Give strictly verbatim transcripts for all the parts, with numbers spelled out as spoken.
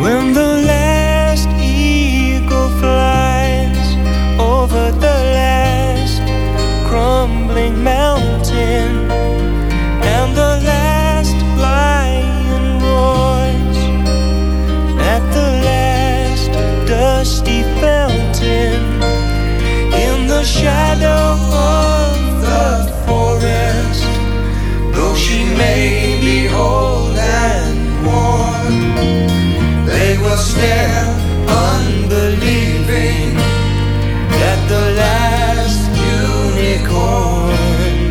When the last eagle flies over the last crumbling mountain, and the last lion roars at the last dusty fountain, in the shadow of the forest, though she may be old and worn, they will stare unbelieving at the last unicorn.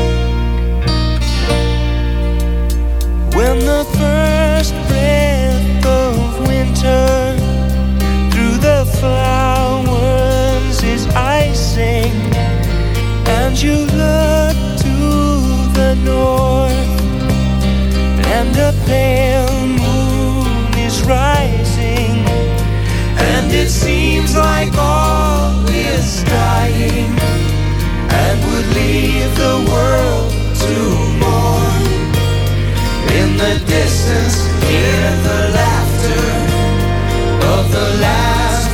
When the first breath of winter through the flowers is icing, and you look to the north, and a pale moon is rising, and it seems like all is dying, and would leave the world to mourn. In the distance, hear the laughter of the last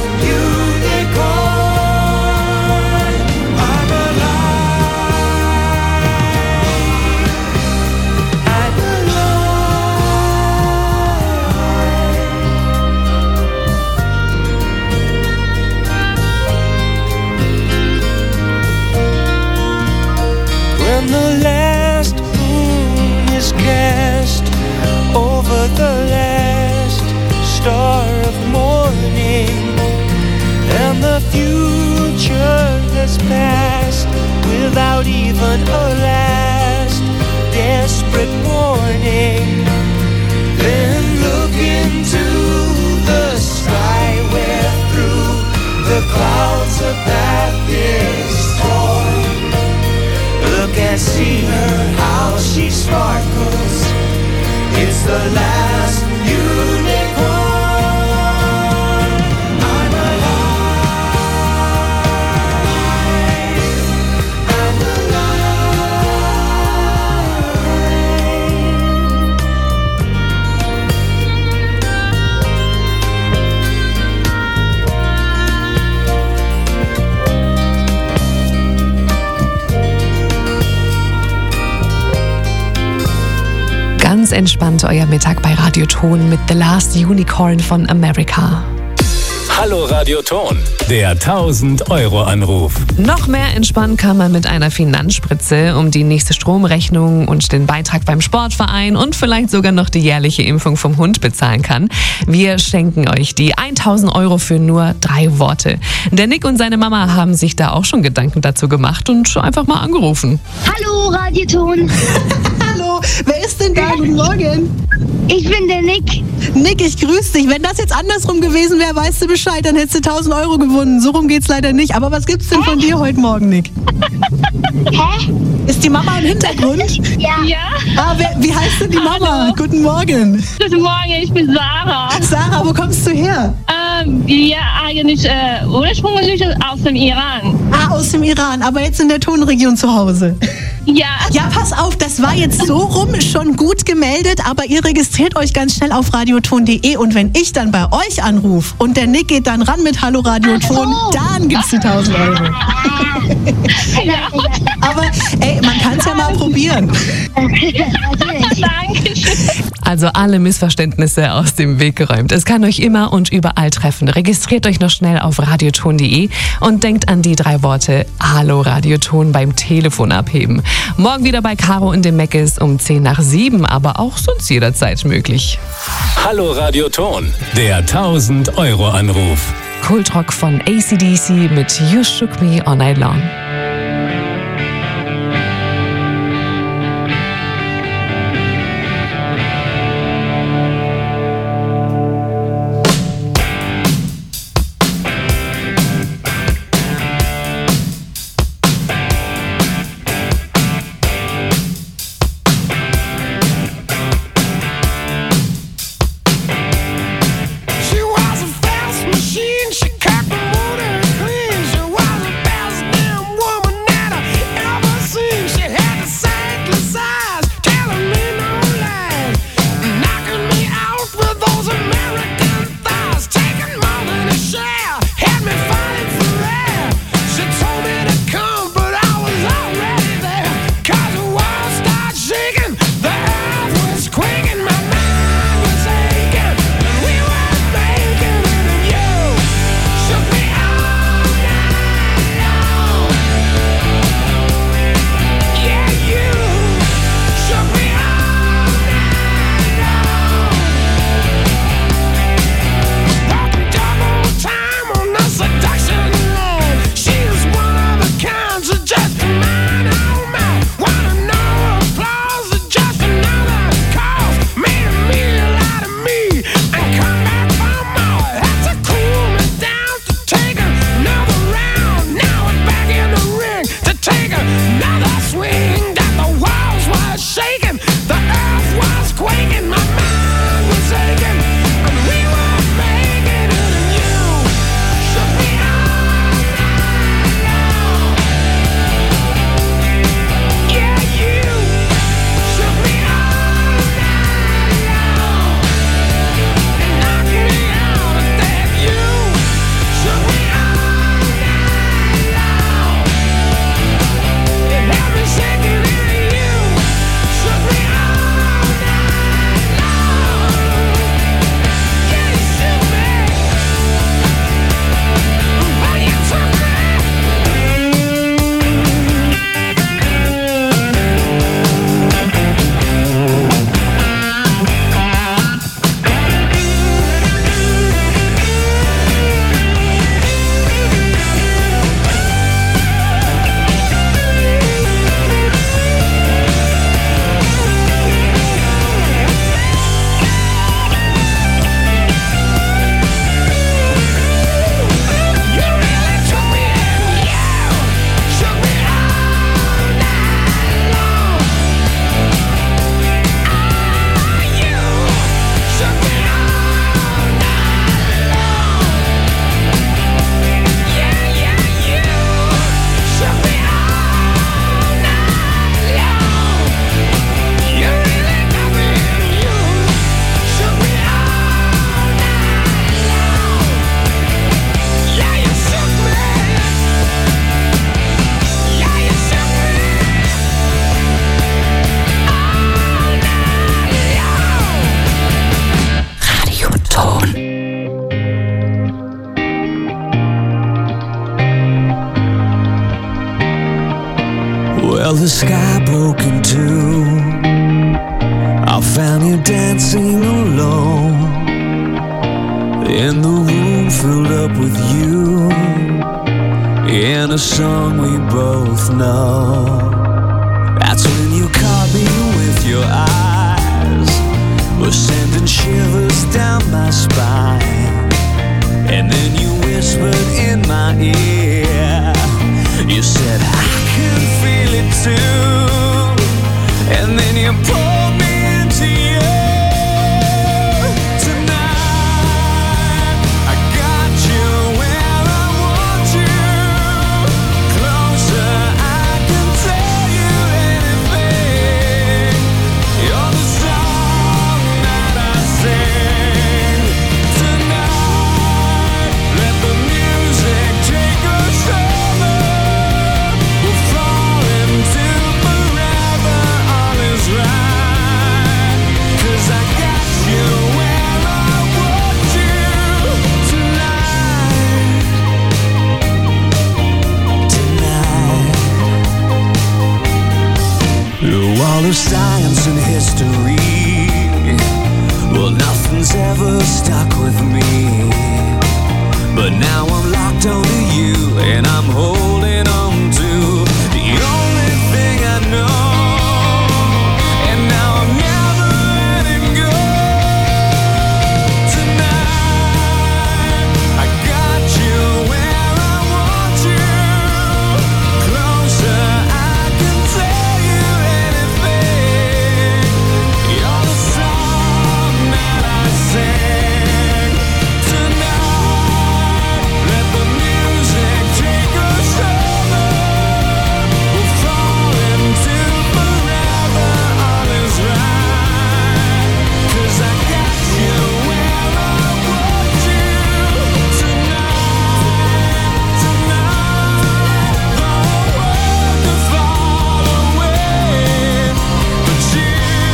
unicorn. I'm alive. I'm alive. When the last moon is cast over the last star of morning, and the future has passed without even a last desperate warning, then look into the sky where through the clouds a path is torn. Look and see her, how she sparkles. It's the last unicorn. I'm alive. I'm Ganz entspannt euer Mittag bei Radio Ton mit The Last Unicorn von America. Hallo Radio Ton, der tausend Euro Anruf. Noch mehr entspannen kann man mit einer Finanzspritze, um die nächste Stromrechnung und den Beitrag beim Sportverein und vielleicht sogar noch die jährliche Impfung vom Hund bezahlen kann. Wir schenken euch die tausend Euro für nur drei Worte. Der Nick und seine Mama haben sich da auch schon Gedanken dazu gemacht und einfach mal angerufen. Hallo Radio Ton. Hallo, wer ist denn da? Guten Morgen. Ich bin der Nick. Nick, ich grüße dich. Wenn das jetzt andersrum gewesen wäre, weißt du Bescheid, dann hättest du tausend Euro gewonnen. So rum geht's leider nicht. Aber was gibt's denn von dir heute Morgen, Nick? Hä? Ist die Mama im Hintergrund? Ja. Ja, Ah, wer, wie heißt denn die Mama? Guten Morgen. guten Morgen, ich bin Sarah. Sarah, wo kommst du her? Ähm, ja, eigentlich äh, ursprünglich aus dem Iran. Ah, aus dem Iran, aber jetzt in der Tonregion zu Hause. Ja, Ja, pass auf, das war jetzt so rum schon gut gemeldet, aber ihr registriert euch ganz schnell auf radioton punkt de und wenn ich dann bei euch anrufe und der Nick geht dann ran mit Hallo Radioton, Ach so. dann gibt's die tausend Euro. Aber ey, man kann's ja mal probieren. Natürlich. danke schön. Also alle Missverständnisse aus dem Weg geräumt. Es kann euch immer und überall treffen. Registriert euch noch schnell auf radioton punkt de und denkt an die drei Worte Hallo Radioton beim Telefon abheben. Morgen wieder bei Caro und dem Meckes um zehn nach sieben, aber auch sonst jederzeit möglich. Hallo Radio Ton, der tausend Euro Anruf. Kultrock von A C D C mit You Shook Me All Night Long. She was a fast machine, she cut the motor clean. She was the best damn sky broke in two. I found you dancing alone in the room filled up with you, in a song we both know. That's when you caught me with your eyes, were sending shivers down my spine. And then you whispered in my ear, you said I can feel it too. And then you pulled me into you. Tonight I got you where I want you. Closer, I can tell you anything. You're the song that I sing. Tonight, let the music take us over. We'll fall into forever, all is right. 'Cause I got you where I want you. Tonight, tonight. Through all of science and history, well, nothing's ever stuck with me. But now I'm locked onto you, and I'm holding on to the only thing I know. And now I'm never letting go. Tonight I got you where I want you. Closer, I can tell you anything. You're the song that I sing. Tonight, let the music take us over. We'll fall into forever, all is right. 'Cause I got you where I want you. Tonight, tonight, the world could fall away, but you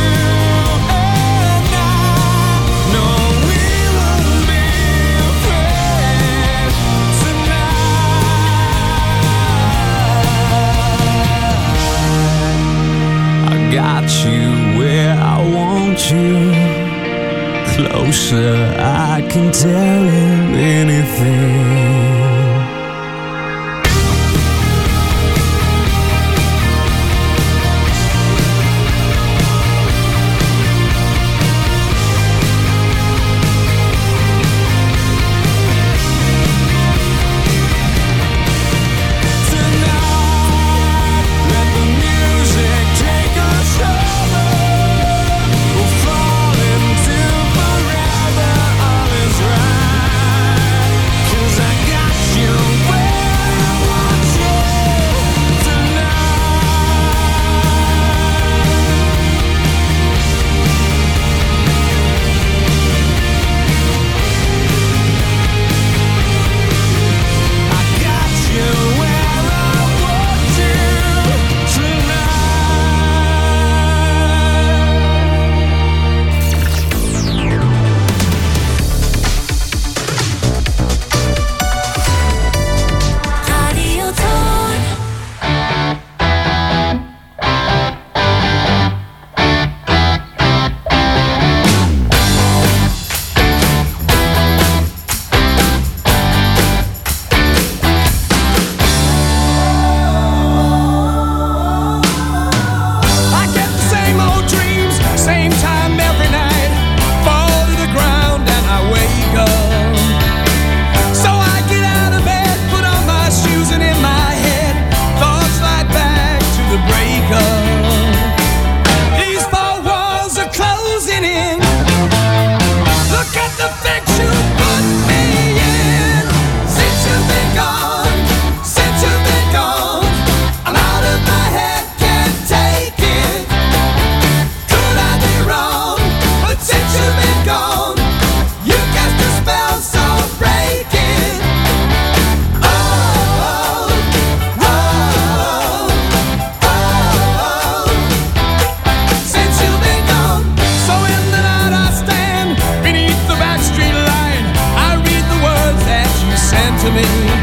and I know we won't be afraid. Tonight, I got you where I want you. Closer, I can tell you anything. Tonight, let the music take us over. We'll fall into forever, all is right. 'Cause I got you where I want you. Tonight, I got you where I want you. Radio Tone. I get the same old dreams, same time every night. Fall to the ground and I wake up. So I get out of bed, put on my shoes, and in my head, thoughts slide back to the breakup. These four walls are closing in. Look at the fix you put me in. Since you've been gone, since you've been gone, I'm out of my head, can't take it. Could I be wrong? But since you've been gone, you cast a spell so breaking. Oh, oh, oh, oh. Since you've been gone, so in the night I stand beneath the backstreet line. I read the words that you sent to me.